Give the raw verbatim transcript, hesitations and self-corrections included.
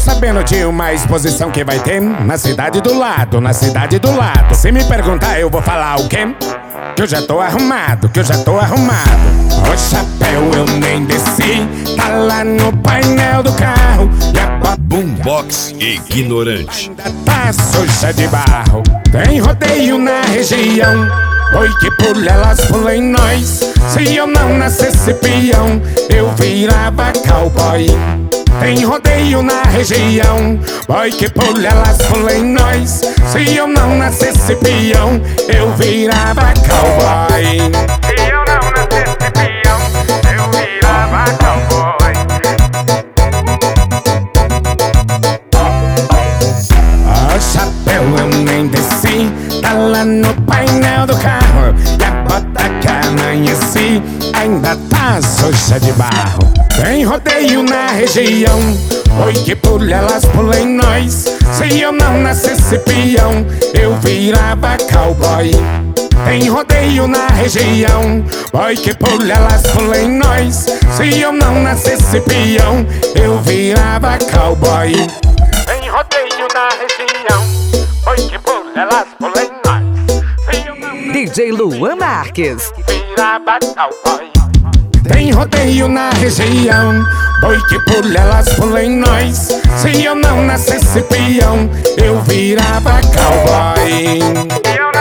sabendo de uma exposição que vai ter na cidade do lado, na cidade do lado. Se me perguntar eu vou falar o quê? Que eu já tô arrumado, que eu já tô arrumado. O chapéu eu nem desci, tá lá no painel do carro. E a Boombox ignorante ainda tá suja de barro. Tem rodeio na região, oi que pula elas pula em nós. Se eu não nascesse peão, eu virava cowboy. Tem rodeio na região, oi que pula elas pula em nós. Se eu não nascesse peão, eu virava cowboy. Se eu não nascesse peão, eu virava cowboy. O chapéu eu nem desci, tá lá no painel do carro. E a bota que amanheci ainda tá suja de barro. Tem rodeio na região, oi que pula elas pula em nós. Se eu não nascesse peão, eu virava cowboy. Tem rodeio na região, oi que pula elas pula em nós. Se eu não nascesse peão, eu virava cowboy. Tem rodeio na região, oi que pula elas pula em nós. Se eu não D J Luan Marques virava cowboy. Tem rodeio na região, oi que pula elas pula em nós. Se eu não nascesse peão, eu virava cowboy.